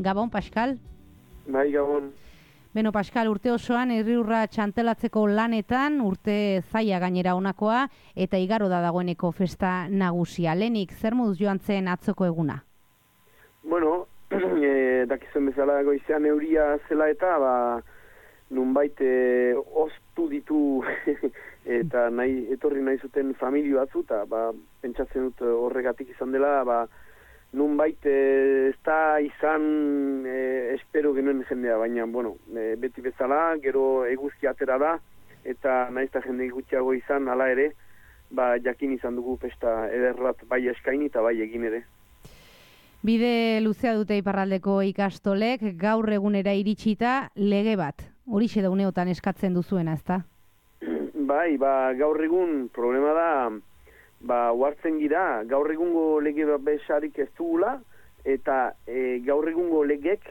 Gabon, Pascal? Bai, Gabon. Beno, Pascal, urte osoan irriurra txantelatzeko lanetan, urte zaila gainera honakoa, eta igaro da dagoeneko festa nagusia. Lehenik, zer moduz joan zen atzoko eguna? Bueno, dakizuen bezala goizean euria zela eta, nunbait oztu ditu eta etorri nahi zuten familio batzu, eta pentsatzen dut horregatik izan dela, nunbait ez da izan espero genuen jendea, baina, bueno, beti bezala, gero eguzki atera da, eta nahiz eta jende gutxiago izan, hala ere, jakin izan dugu festa ederrat bai eskaini eta bai egin ere. Bide luzea dute iparraldeko ikastolek, gaur egunera iritsita lege bat. Horixe da uneotan eskatzen duzuena, ezta? Bai, gaur egun problema da, huartzen gira, gaur egungo lege bat besarik ez dugula, eta gaur egungo legek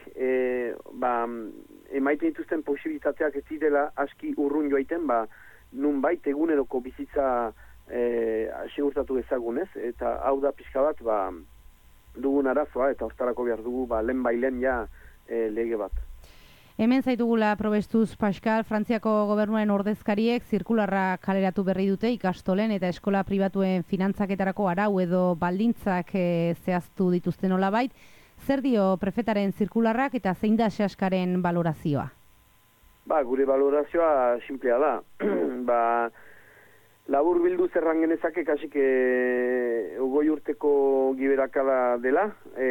emaiten dituzten posibilitateak ez direla aski urrun joaiten, nunbait eguneroko bizitza segurtatu ezagunez, eta hau da pixka bat, dugun arazoa, eta hortarako behar dugu, lehen ja lege bat. Hemen zaitugula probestuz, Pascal, Frantziako gobernuaren ordezkariek zirkularra kaleratu berri dute ikastolen eta eskola pribatuen finantzaketarako arau edo baldintzak zehaztu dituzten nolabait. Zer dio prefetaren zirkularrak eta zein da sehaskaren balorazioa? Gure balorazioa simplea da. Labur bildu zerran genezake kasik 20 urteko giberakala dela,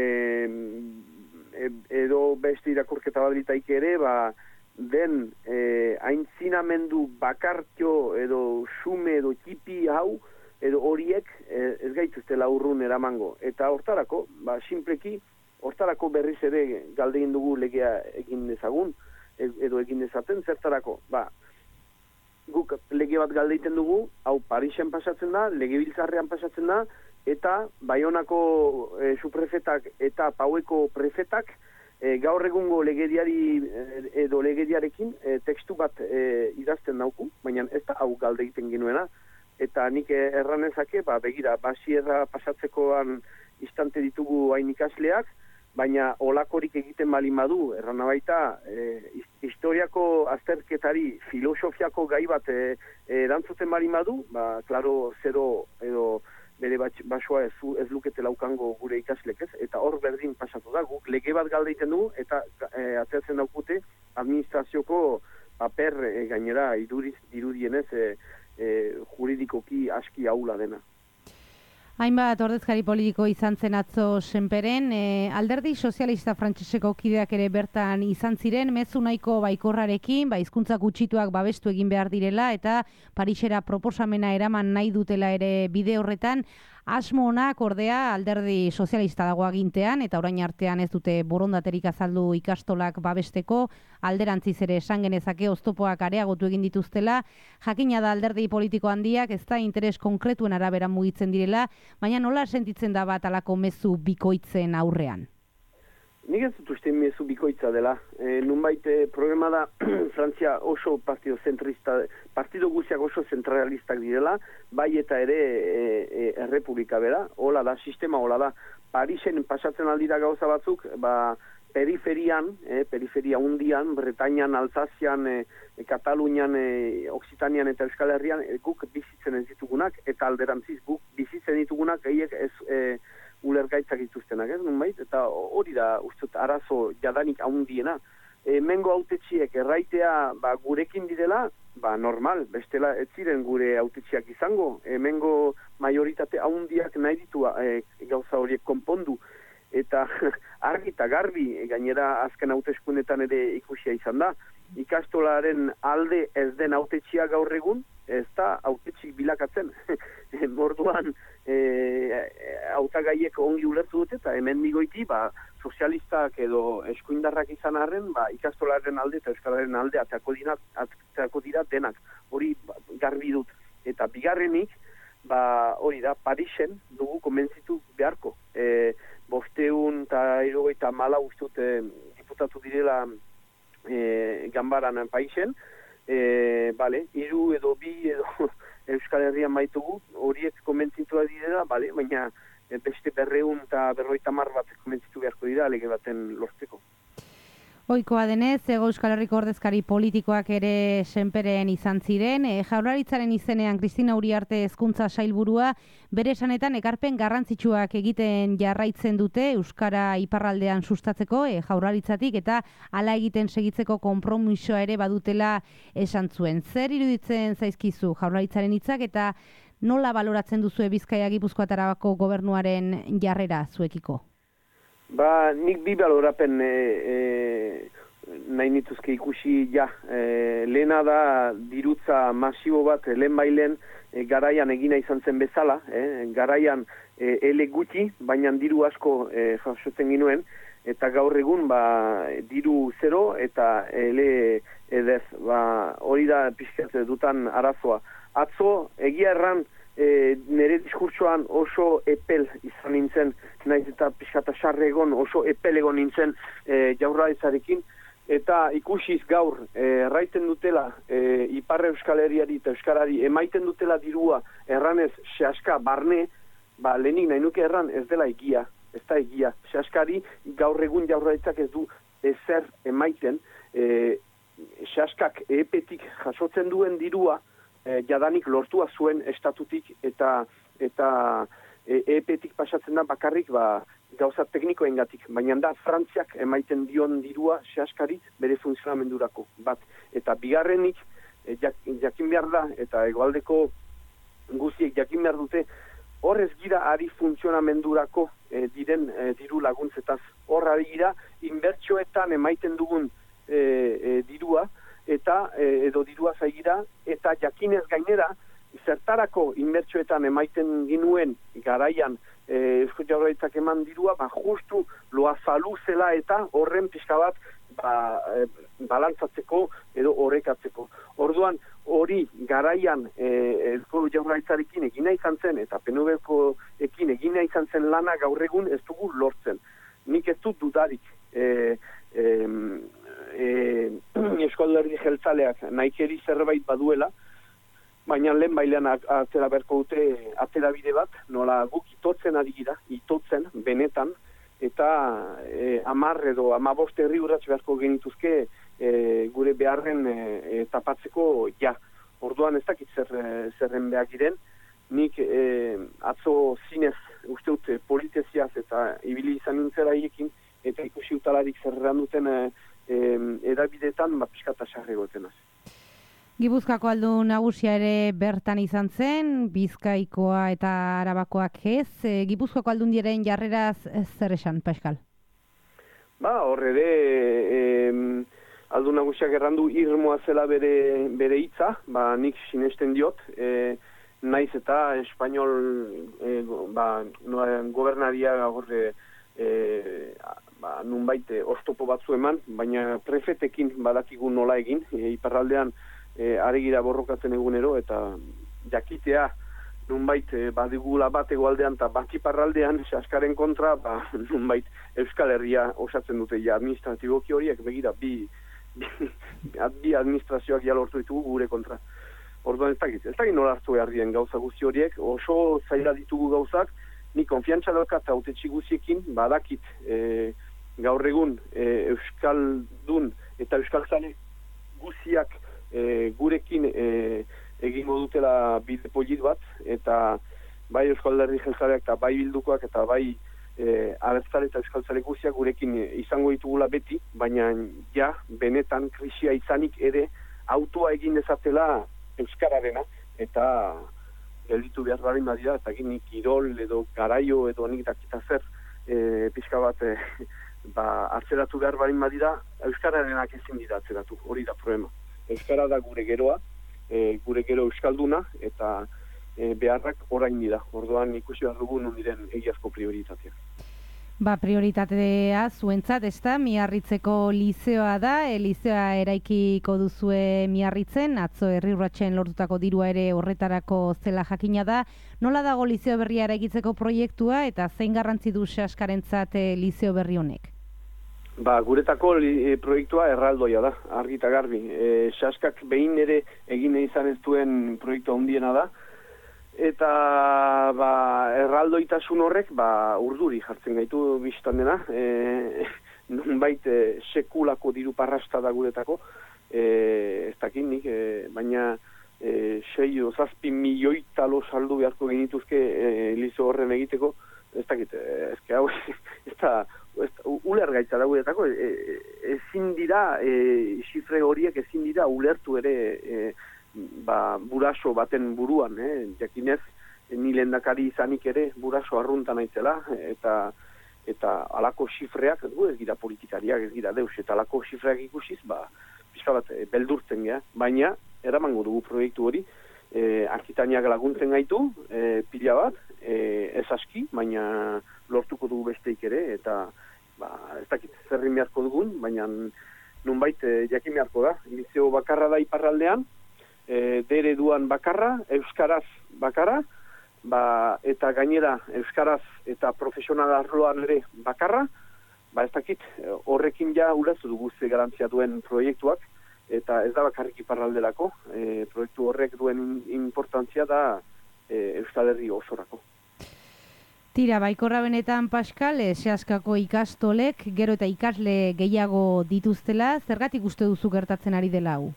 edo beste irakurketa badritaik ere, den aintzinamendu bakartio edo xume edo tipi hau, edo horiek ez gaituztela urrun eramango. Eta hortarako, simpleki, hortarako berriz ere galdegin dugu legea egin dezagun, edo egin dezaten zertarako. Guk lege bat galdeiten dugu, hau Parisen pasatzen da, legebiltzarrean pasatzen da, eta Baionako suprefetak eta Paueko prefetak gaur egungo legediari edo legediarekin tekstu bat idazten dauku, baina ez da hau galde egiten genuena, eta nik erranezake, begira, basierra pasatzekoan instante ditugu hain ikasleak, baina olakorik egiten balin badu, errana baita, historiako azterketari filosofiako gai bat erantzuten balin badu, klaro, zero edo bere basoa ez lukete laukango gure ikaslek ez, eta hor berdin pasatu da, guk lege bat galdeiten dugu, eta ateratzen daukute administrazioko paper gainera irudienez juridikoki aski aula dena. Hainbat ordezkari politiko izan zen atzo senperen, alderdi sozialista frantseseko kideak ere bertan izan ziren, mezu nahiko baikorrarekin, hizkuntza gutxituak babestu egin behar direla, eta Parisera proposamena eraman nahi dutela ere bide horretan, asmo honak ordea alderdi sozialista dago agintean, eta orain artean ez dute borondaterik azaldu ikastolak babesteko, alderantziz ere esan genezake oztopoak areagotu egin dituztela, jakina da alderdi politiko handiak ez da interes konkretuen arabera mugitzen direla, baina nola sentitzen da bat alako mezu bikoitzen aurrean? Nik ez dut uste mezu bikoitza dela. Nunbait problema da Frantzia oso partido guziak oso zentralistak direla, bai eta ere errepublika bera, hola da, sistema hola da. Parisen pasatzen aldira gauza batzuk, periferian, periferia hundian, Bretañan, Alsazian, Katalunian, Occitanian eta Euskal Herrian, guk bizitzen ez ditugunak, eta alderantziz guk bizitzen ditugunak, gehiek ez ulergaitzak dituztenak, ez nunbait, eta hori da, ustut, arazo jadanik haundiena. Mengo hautetxiek erraitea gurekin direla, normal, bestela ez ziren gure hautetxiak izango, mengo majoritate haundiak nahi ditu gauza horiek konpondu, eta argi eta garbi, gainera azken hauteskundetan ere ikusia izan da, ikastolaren alde ez den hautetxia gaur egun, ez da hautetxik bilakatzen. Morduan, hautagaiek ongi ulertu dute, eta hemen migoiti, sozialistak edo eskuindarrak izan arren, ikastolaren alde eta euskararen alde atako dira denak. Hori garbi dut. Eta bigarrenik, hori da, Parisen dugu konbentzitu beharko. 574 ustut diputatu direla ganbaran paisen, 3 edo 2 edo Euskal Herrian baitugu, horiek konbentzitua direla, baina beste 250 bat konbentzitu beharko dira lege baten lortzeko. Ohikoa denez, Hego Euskal Herriko ordezkari politikoak ere senperen izan ziren. Jaurlaritzaren izenean Kristina Uriarte hezkuntza sailburua bere esanetan ekarpen garrantzitsuak egiten jarraitzen dute Euskara iparraldean sustatzeko Jaurlaritzatik eta hala egiten segitzeko konpromisoa ere badutela esan zuen. Zer iruditzen zaizkizu Jaurlaritzaren hitzak eta nola baloratzen duzu Bizkaia Gipuzkoa eta Arabako gobernuaren jarrera zuekiko? Nik bi balorapen nahi nituzke ikusi lehena da dirutza masibo bat lehenbailen garaian egina izan zen bezala, garaian ele gutxi, baina diru asko jasotzen ginuen, eta gaur egun diru zero eta ele edez, hori da pixkat dutan arazoa. Atzo, egia erran, nire diskurtsoan oso epel izan nintzen, naiz eta pixkata sarre egon, oso epel egon nintzen Jaurlaritzarekin, eta ikusiz gaur, erraiten dutela Ipar Euskal Herriari eta Euskarari emaiten dutela dirua erranez sehaska barne, lehenik nahi nuke erran ez dela egia, ez da egia. Sehaskari gaur egun Jaurlaritzak ez du ezer emaiten, sehaskak epetik jasotzen duen dirua, jadanik lortua zuen estatutik eta epetik pasatzen da bakarrik gauza teknikoengatik, baina da Frantziak emaiten dion dirua sehaskari bere funtzionamendurako bat. Eta bigarrenik jakin behar da, eta hegoaldeko guztiek jakin behar dute, horrez gira ari funtzionamendurako diren diru laguntzetaz. Horra gira inbertsioetan emaiten dugun dirua, eta edo dirua zaigira, eta jakinez gainera, zertarako inbertsioetan emaiten ginuen garaian Eusko Jaurlaritzak eman dirua, justu loa zalu zela eta horren pixka bat balantzatzeko edo horrekatzeko. Orduan, hori garaian Eusko Jaurlaritzarekin egina izan zen, eta PNV-koekin egina izan zen lana gaur egun ez dugu lortzen. Nik ez dut dudarik Eusko Alderdi Jeltzaleak nahikeri zerbait baduela, baina lehen bailean atzera berko dute atzera bide bat, nola guk itotzen ari gira, itotzen, benetan, eta 10 edo 15 herri urrats beharko genituzke gure beharren tapatzeko Orduan ez dakit zerren behar giren, nik atzo zinez uste dut politeziaz eta ibili izan nintzera hiekin, eta ikusi utalarik zerran duten edabidetan pixkata sarri gotenaz. Gipuzkoako aldun nagusia ere bertan izan zen, Bizkaikoa eta Arabakoak ez. Gipuzkoako aldundiaren jarreraz zer esan, Pascal? Hor ere aldun nagusiak errandu irmoa zela bere hitza, nik sinesten diot, naiz eta espainol gobernaria horre nunbait oztopo batzu eman, baina prefetekin badakigu nola egin, iparraldean aregira borrokatzen egunero, eta jakitea nunbait badigula bat egoaldean eta bat iparraldean sehaskaren kontra, nunbait Euskal Herria osatzen dute administratiboki horiek, begira, bi administrazioak lortu ditugu gure kontra. Orduan ez dakit nola hartu behar dien gauza guzti horiek, oso zaila ditugu gauzak, ni konfiantza daukat hautetxi guztiekin, badakit gaur egun Euskaldun eta Euskaltzale guztiak gurekin egingo dutela bide polit bat, eta bai Euskal Alderdi Jeltzaleak eta bai Bildukoak eta bai abertzale eta Euskaltzale guztiak gurekin izango ditugula beti, baina benetan krisia izanik ere autoa egin dezatela Euskararena, eta gelditu behar barin badira, eta nik kirol edo garaio edo nik dakita zer pixka bat atzeratu behar barin badira, Euskararenak ezin dira atzeratu, hori da problema. Euskara da gure geroa, gure gero euskalduna, eta beharrak orain dira. Orduan ikusi behar dugu non diren egiazko prioritateak. Prioritatea zuentzat, ez da, Miarritzeko lizeoa da, lizeoa eraikiko duzue Miarritzen, atzo Herri Urratsen lortutako dirua ere horretarako zela jakina da. Nola dago lizeo berria eraikitzeko proiektua, eta zein garrantzi du sehaskarentzat lizeo berri honek? Guretako proiektua erraldoia da, argi eta garbi. Sehaskak behin ere egin izan ez duen proiektua handiena da, eta erraldoitasun horrek urduri jartzen gaitu bistan dena. nunbait sekulako diru parrasta da guretako, ez dakit nik, baina 6-7 milioi talo saldu beharko genituzke lizo horren egiteko, ez dakit, hau, uler gaitza da guretako, ezin dira, xifre horiek ezin dira ulertu ere buraso baten buruan, jakinez, ni lehendakari izanik ere buraso arrunta naizela, eta alako xifreak, ez gira politikariak, ez gira deus, eta alako xifreak ikusiz, pixka bat, beldurtzen gea, baina, eramango dugu proiektu hori, Akitaniak laguntzen gaitu, pila bat, ez aski, baina lortuko dugu besteik ere, eta ez dakit zerrin beharko dugun, baina nunbait jakin beharko da, liceo bakarra da iparraldean, D-ereduan bakarra, euskaraz bakarra, eta gainera euskaraz eta profesional arloan ere bakarra, ez dakit horrekin ja ulertu dugu ze garantzia duen proiektuak, eta ez da bakarrik iparralderako, proiektu horrek duen importantzia da Euskal Herri osorako. Tira, baikorra benetan, Paskal, sehaskako ikastolek, gero eta ikasle gehiago dituztela, zergatik uste duzu gertatzen ari dela hau?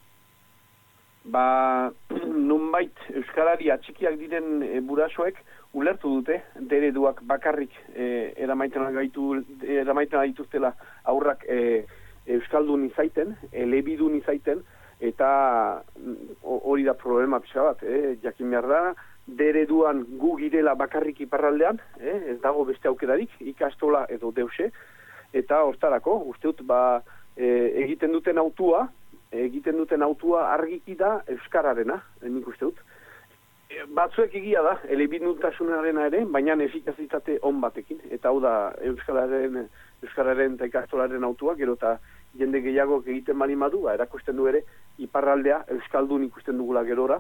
Nunbait Euskalari atxikiak diren burasoek ulertu dute, D-ereduak bakarrik eramaiten dituztela aurrak euskaldun izaiten, elebidun izaiten, eta hori da problema pixka bat, jakin behar da, D-ereduan gu girela bakarrik iparraldean, ez dago beste aukerarik, ikastola edo deuse, eta hortarako, uste dut, egiten duten autua argiki da euskararena, nik uste dut. Batzuek egia da, elebiduntasunarena ere, baina efikazitate on batekin, eta hau da euskararen eta ikastolaren autua, gero eta jende gehiago egiten bali madu, erakusten du ere, iparraldea euskaldun ikusten dugula gerora,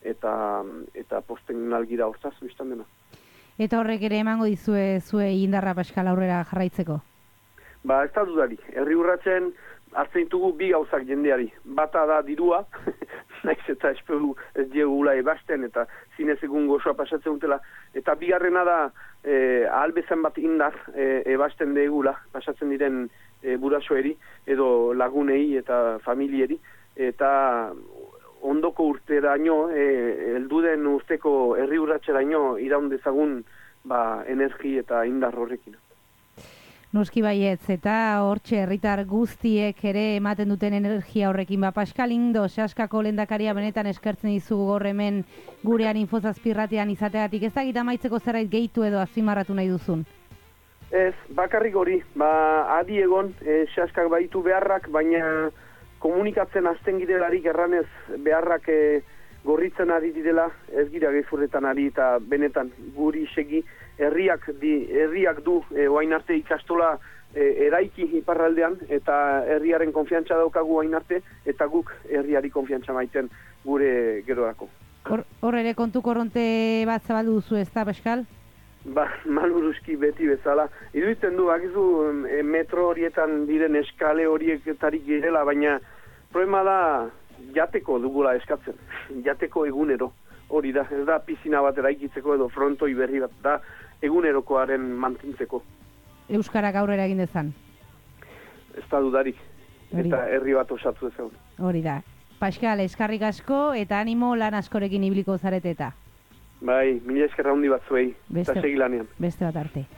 eta posten algira hortaz, biztan dena. Eta horrek ere emango dizue zue indarra, Paskal, aurrera jarraitzeko? Ez da dudari, herri urratzen hartzen ditugu bi gauzak jendeari. Bata da dirua, naiz eta espero ez diegula ebasten, eta zinez egun gozoa pasatzen dutela, eta bigarrena da ahalbezan bat indar ebasten degula, pasatzen diren burasoeri, edo lagunei eta familieri, eta ondoko urteraino, helduden urteko herri urratxeraino iraun dezagun energi eta indar horrekin. Noski baietz, eta hortxe herritar guztiek ere ematen duten energia horrekin. Paskal Indo, sehaskako lehendakaria benetan eskertzen dizugu gaur hemen gurean Infozazpirratean izateagatik. Ez dakit amaitzeko zerbait gehitu edo azpimarratu nahi duzun? Ez, bakarrik hori, adi egon, sehaskak baditu beharrak, baina komunikatzen hasten girelarik erranez beharrak gorritzen ari direla, ez gira gezurretan ari eta benetan guri segi herriak du oain arte ikastola eraiki iparraldean, eta herriaren konfiantza daukagu oain arte, eta guk herriari konfiantza maiten gure gerorako. Hor ere kontu korronte bat zabaldu duzu, ez da, Paskal? Maluruzki beti bezala. Iruditzen du, bakizu metro horietan diren eskale horieketarik girela, baina problema da jateko dugula eskatzen, jateko egunero. Hori da, ez da pizina bat eraikitzeko edo frontoi berri bat, da egunerokoaren mantintzeko. Euskarak aurrera egin dezan? Ez da dudarik, eta herri bat osatu ezagun. Hori da. Paskal, eskarrik asko eta animo lan askorekin ibiliko zarete eta. Bai, mila eskerra handi bat zuei, eta segi lanean. Beste bat arte.